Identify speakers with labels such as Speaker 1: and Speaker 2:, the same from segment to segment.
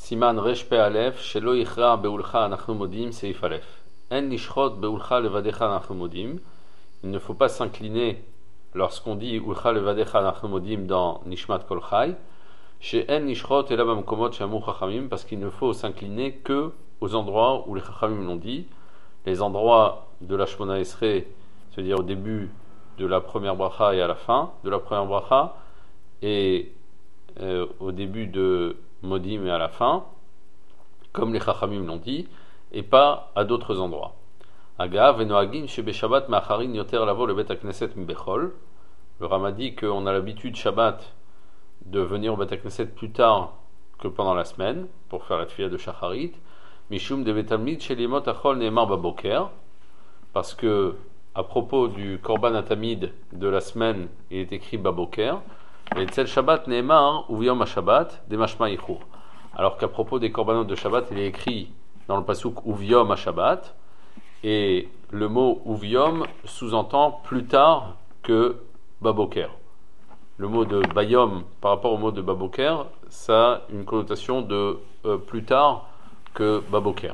Speaker 1: Siman Resh Pe Aleph, Shelo Yichra Beulcha Anachnu Modim, Seif Aleph. En Nishrot Beulcha Levadecha Anachnu Modim. Il ne faut pas s'incliner lorsqu'on dit Ulcha Levadecha Anachnu Modim dans Nishmat Kol Chai. Chez En Nishrot et Labam Komot Shamu Chachamim, parce qu'il ne faut s'incliner que aux endroits où les Chachamim l'ont dit. Les endroits de la Shmona Esrei, c'est-à-dire au début de la première bracha et à la fin de la première bracha, et au début de Modim et à la fin, comme les Chachamim l'ont dit, et pas à d'autres endroits. Agav enoagin shebe Shabbat ma'acharin yoter lavo le Bet HaKnesset mbechol. Le Rama dit qu'on a l'habitude Shabbat de venir au Bet HaKnesset plus tard que pendant la semaine pour faire la tefila de Shacharit. Mishum de Betamid shelimot achol neemar baboker, parce que à propos du Korban Atamid de la semaine, il est écrit baboker. Et Tzel Shabbat neemar uviyom ha-Shabbat demashma yichur. Alors qu'à propos des korbanot de Shabbat, il est écrit dans le pasuk uviyom ha-Shabbat, et le mot uviyom sous-entend plus tard que baboker. Le mot de bayom par rapport au mot de baboker, ça a une connotation de plus tard que baboker.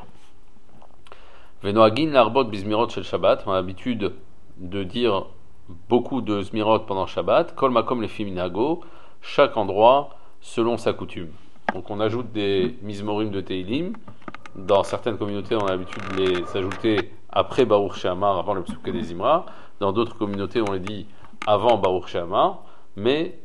Speaker 1: Venoagin larbot bizmirot shel Shabbat, on a l'habitude de dire beaucoup de zmirot pendant Shabbat, kol makom lefi minago, chaque endroit selon sa coutume. Donc on ajoute des mizmorim de Teilim. Dans certaines communautés, on a l'habitude de les ajouter après Baruch She'amar, avant le Psuké des Imra. Dans d'autres communautés, on les dit avant Baruch She'amar. Mais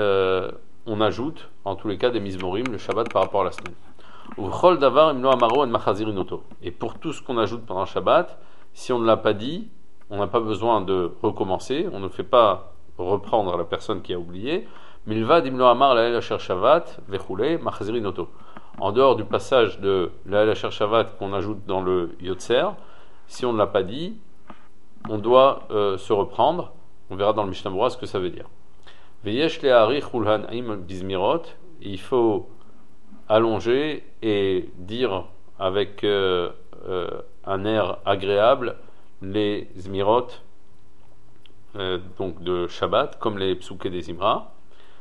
Speaker 1: on ajoute, en tous les cas, des mizmorim le Shabbat par rapport à la semaine. Uchol davar imlo amaro en machazir inoto. Et pour tout ce qu'on ajoute pendant Shabbat, si on ne l'a pas dit, on n'a pas besoin de recommencer, on ne fait pas reprendre la personne qui a oublié. Milvad imlo amar la el Shabbat vechule machazir inoto. En dehors du passage de la el Shabbat qu'on ajoute dans le Yotzer, si on ne l'a pas dit, on doit se reprendre. On verra dans le Mishnah Berurah ce que ça veut dire. Veyesh le'arich ulhan im bizmirot. Il faut allonger et dire avec un air agréable les zmirot donc de Shabbat, comme les psuké des Imra.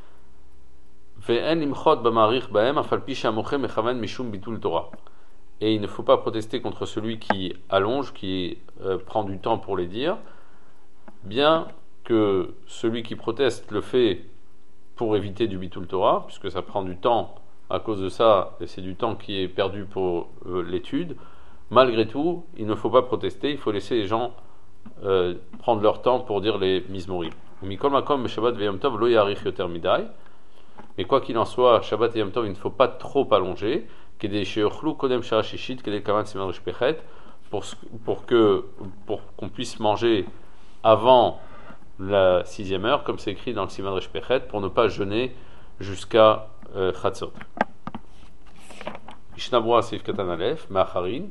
Speaker 1: Ve'en imchot b'marich ba'em afal pi she'amoche mechaven mishum bitul Torah. Et il ne faut pas protester contre celui qui allonge, qui prend du temps pour les dire, bien que celui qui proteste le fait pour éviter du bitul Torah, puisque ça prend du temps à cause de ça, et c'est du temps qui est perdu pour l'étude. Malgré tout, il ne faut pas protester, il faut laisser les gens prendre leur temps pour dire les mizmorim. Mikol makom Shabbat v'yom tov lo yarich yoter midai. Mais quoi qu'il en soit, Shabbat et Yom Tov, il ne faut pas trop allonger. Kedei sheyochlu kodem shara shishit kedei kavan siman resh pechet, pour qu'on puisse manger avant la 6e heure, comme c'est écrit dans le siman resh pechet, pour ne pas jeûner jusqu'à Chatzot. Mishnah Berurah Seif Katan Aleph, Ma'acharin.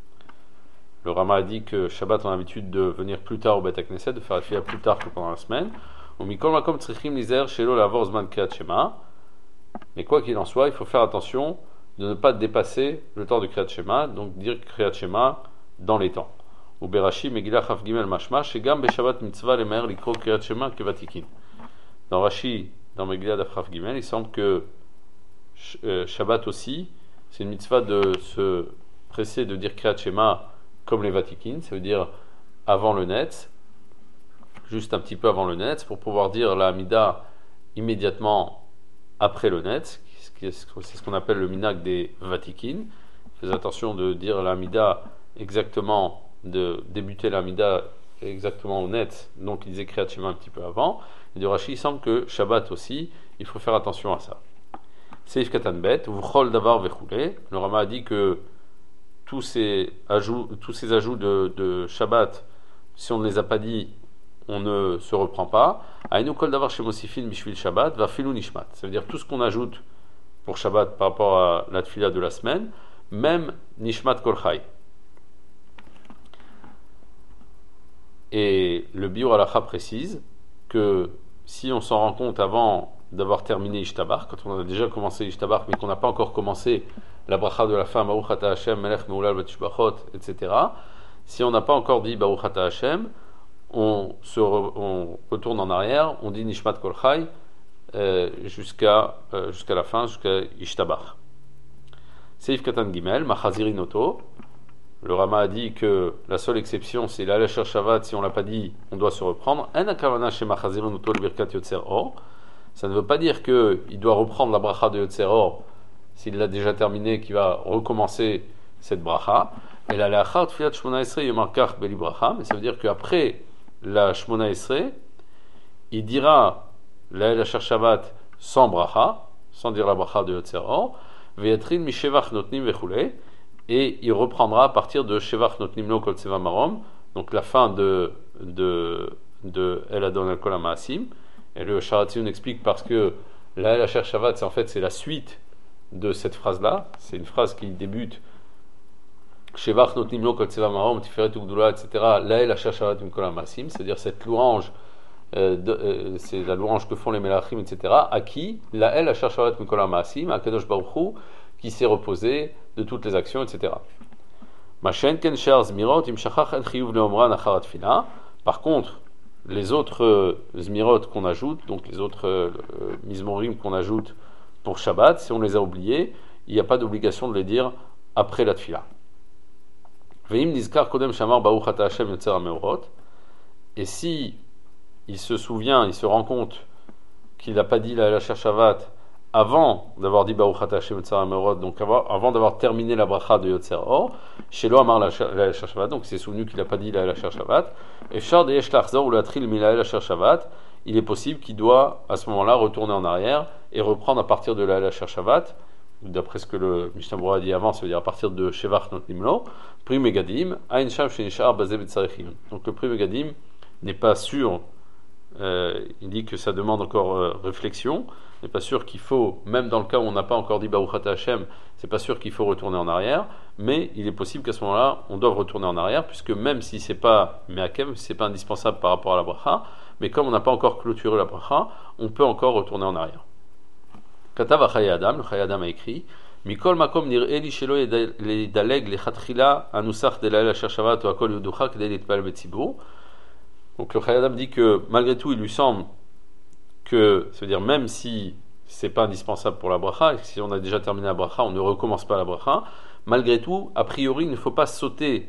Speaker 1: Le Rama a dit que Shabbat on a l'habitude de venir plus tard au Bet HaKnesset, de faire la tefila plus tard que pendant la semaine. Ou mikol makom tzrichim lizer shelo lavor zman kriyat shema. Mais quoi qu'il en soit, il faut faire attention de ne pas dépasser le temps de kriyat shema, donc dire kriyat shema dans les temps. Ou berashi megillah chaf gimel mashma shegam beshabbat mitzvah lemer likro kriyat shema kevatikin. Dans Rashi, dans Megillah d'Afraf Gimel, il semble que Shabbat aussi, c'est une mitzvah de se presser de dire Kriyat Shema comme les Vatikin, ça veut dire avant le Netz, juste un petit peu avant le Netz, pour pouvoir dire la Hamida immédiatement après le Netz, c'est ce qu'on appelle le minag des Vatikin. Faites attention de dire la Hamida exactement, de débuter la Hamida exactement au Netz, donc il disait Kriyat Shema un petit peu avant. Et de Rashi, il semble que Shabbat aussi, il faut faire attention à ça. Seif Katan Bet, V'chol davar vechule. Le Rama a dit que tous ces ajouts de Shabbat, si on ne les a pas dit, on ne se reprend pas. Aïnou kol davar shemosifin mishvil Shabbat, va filou nishmat. Ça veut dire tout ce qu'on ajoute pour Shabbat par rapport à la tefila de la semaine, même nishmat kol chai. Et le Biur Halacha précise que si on s'en rend compte avant d'avoir terminé Ishtabar, quand on a déjà commencé Ishtabar, mais qu'on n'a pas encore commencé la bracha de la fin, Baruch Ata Hashem, Melech Meulal Batishbachot, etc., si on n'a pas encore dit Baruch Ata Hashem, on retourne en arrière, on dit Nishmat Kol Chai jusqu'à la fin, jusqu'à Ishtabar. Seif Katan Gimel, Machazirin Oto. Le Rama a dit que la seule exception, c'est la Lasher Shabbat. Si on l'a pas dit, on doit se reprendre. En akavana chez Machazirin Oto le Birkat Yotzer Or. Ça ne veut pas dire qu'il doit reprendre la bracha de Yotzer Or s'il l'a déjà terminé, qu'il va recommencer cette bracha. Et la Leachar Tfilat Shmona Esrei Yomarkach Beli Bracha. Mais ça veut dire qu'après la Shmona Esrei, il dira la Lasher Shabbat sans bracha, sans dire la bracha de Yotzer Or. Ve'yatrin mi Shevach Notnim Vechulei. Et il reprendra à partir de Shevach Notnim Lo Kol Tseva Marom, donc la fin de El Adon Al Kol HaMaasim. Et le Sharatzion explique parce que la Lasher Shabbat, c'est la suite de cette phrase-là. C'est une phrase qui débute Shevach Notnim Lo Kol Tseva Marom, Tiferet Ugdula, etc. La Lasher Shabbat Al Kol HaMaasim, c'est-à-dire cette louange, c'est la louange que font les Melachim, etc. À qui la Lasher Shabbat Al Kol HaMaasim, à Kadosh Baruch Hu, qui s'est reposé de toutes les actions, etc. Par contre, les autres zmirot qu'on ajoute, donc les autres mizmorim qu'on ajoute pour Shabbat, si on les a oubliés, il n'y a pas d'obligation de les dire après la tfila. Et si il se souvient, il se rend compte qu'il n'a pas dit la Lasher Shabbat avant d'avoir dit Baruch Ata Hashem Yotzer HaMeorot, donc avant d'avoir terminé la bracha de Yotzer Or, Shelo Amar la Lasher Shabbat, donc il s'est souvenu qu'il n'a pas dit la Lasher Shabbat, et Shard Yesh Lachzor ou la Tril Mila Lasher Shabbat, il est possible qu'il doit à ce moment-là retourner en arrière et reprendre à partir de la Lasher Shabbat, d'après ce que le Mishnah Berurah a dit avant, ça veut dire à partir de Shevach Notnim Lo, Pri Megadim, Ain Sham Shenishar Bazeh Betzarechim. Donc le Pri Megadim n'est pas sûr, il dit que ça demande encore réflexion. C'est pas sûr qu'il faut, même dans le cas où on n'a pas encore dit Baruch Ata Hashem, c'est pas sûr qu'il faut retourner en arrière, mais il est possible qu'à ce moment-là, on doive retourner en arrière, puisque même si c'est pas Meakev, c'est pas indispensable par rapport à la bracha, mais comme on n'a pas encore clôturé la bracha, on peut encore retourner en arrière. Katav Chayei Adam, le Chayei Adam a écrit, Mikol Makom nir'eli shelo yedaleg lechatchila anusach de la Lasher Shabbat ou akol yuducha kedei litpal betzibur. Donc le Chayei Adam dit que malgré tout, il lui semble que, c'est-à-dire même si c'est pas indispensable pour la bracha, et si on a déjà terminé la bracha, on ne recommence pas la bracha, malgré tout, a priori, il ne faut pas sauter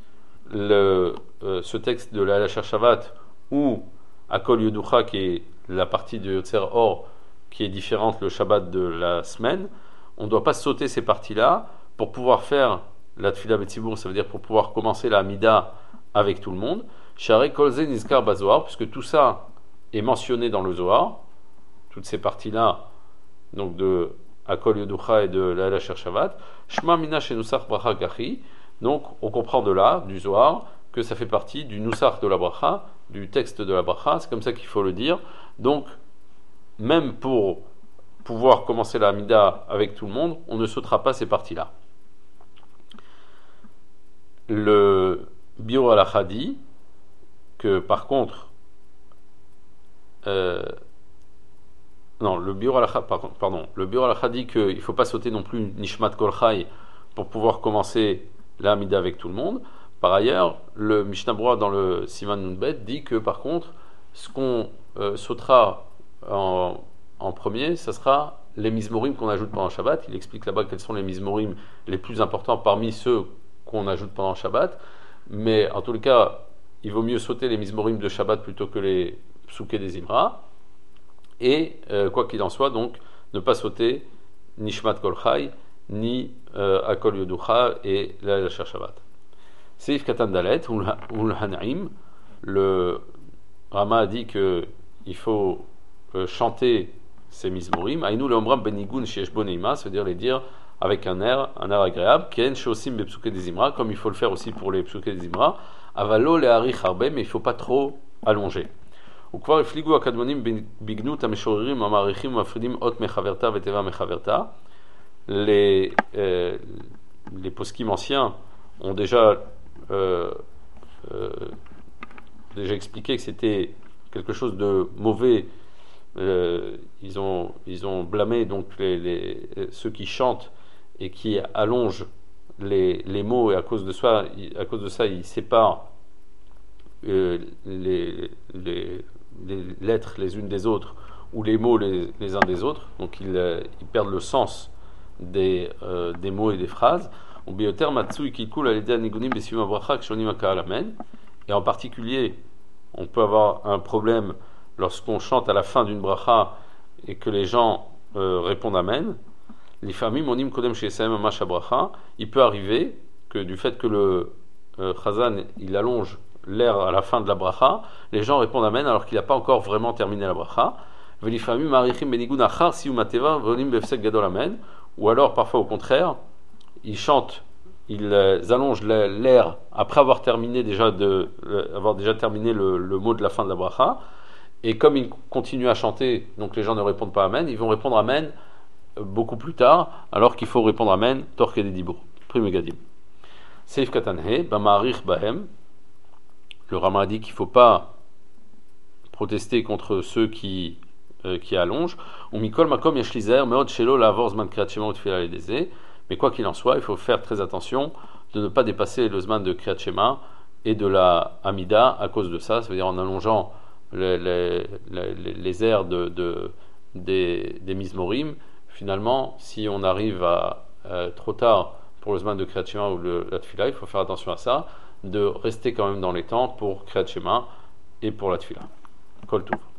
Speaker 1: ce texte de la Lasher Shabbat ou Akol Yoducha, qui est la partie de Yotzer Or, qui est différente le Shabbat de la semaine. On ne doit pas sauter ces parties-là pour pouvoir faire la Tfila Betzibur, ça veut dire pour pouvoir commencer la Amida avec tout le monde. Share Kolze Nizkar Bazoar, puisque tout ça est mentionné dans le Zohar, toutes ces parties-là, donc de Akol Yoducha et de la Lasher Shabbat, Shma Mina Shenusach Bracha Gachi, donc on comprend de là, du Zohar, que ça fait partie du Nusach de la Bracha, du texte de la Bracha, c'est comme ça qu'il faut le dire. Donc, même pour pouvoir commencer la Hamida avec tout le monde, on ne sautera pas ces parties-là. Le Biur Halacha dit que par contre, le Biur Halacha dit qu'il ne faut pas sauter non plus Nishmat Kol Chai pour pouvoir commencer la Hamida avec tout le monde. Par ailleurs, le Mishnah Berurah dans le Siman Nunbet dit que par contre, ce qu'on sautera en premier, ça sera les mizmorim qu'on ajoute pendant Shabbat. Il explique là-bas quels sont les mizmorim les plus importants parmi ceux qu'on ajoute pendant Shabbat. Mais en tous les cas, il vaut mieux sauter les mizmorim de Shabbat plutôt que les psuké des Imra. Et quoi qu'il en soit, donc, ne pas sauter Nishmat Kol Chai, ni Akol Yoducha et la Lasher Shabbat. Seif Katan Dalet, ou le Hanaim, le Rama a dit qu'il faut chanter ces mizmorim. Aïnou le omram benigun sheyesh bo neima, ça veut dire les dire avec un air agréable. Ken shosim bepsuke des imra, comme il faut le faire aussi pour les psuke des imra. Avalo le harich harbe, mais il ne faut pas trop allonger. וכבר הפליגו הקדמונים בגנות המשוררים המעריכים ומפרידים אות מחברתה ותיבה מחברתה. Les poskim anciens ont déjà expliqué que c'était quelque chose de mauvais. Ils ont blâmé donc ceux qui chantent et qui allongent les mots, et à cause de ça ils séparent les lettres les unes des autres, ou les mots les uns des autres, donc ils perdent le sens des mots et des phrases. Et en particulier, on peut avoir un problème lorsqu'on chante à la fin d'une bracha et que les gens répondent Amen. Il peut arriver que du fait que le Chazan il allonge l'air à la fin de la bracha, les gens répondent Amen alors qu'il n'a pas encore vraiment terminé la bracha. Ou alors parfois au contraire, ils chantent, ils allongent l'air après avoir terminé avoir déjà terminé le mot de la fin de la bracha, et comme ils continuent à chanter, donc les gens ne répondent pas Amen, ils vont répondre Amen beaucoup plus tard, alors qu'il faut répondre Amen, Torque des Dibour. Prime Gadim. Seif Katanhe, Bamarich Bahem. Le Rama a dit qu'il ne faut pas protester contre ceux qui allongent. Ou Mikol Makom Yeshlizer, Meod Shelo, la Vorzman Kriyat Shema, Utfila Ledeze. Mais quoi qu'il en soit, il faut faire très attention de ne pas dépasser le Zman de Kriyat Shema et de la Amida à cause de ça. Ça veut dire en allongeant les airs des Mizmorim. Finalement, si on arrive à trop tard pour le Zman de Kriyat Shema ou la Tfila, il faut faire attention à ça, de rester quand même dans les temps pour Kriyat Shema et pour la Tfila. Kol Tov.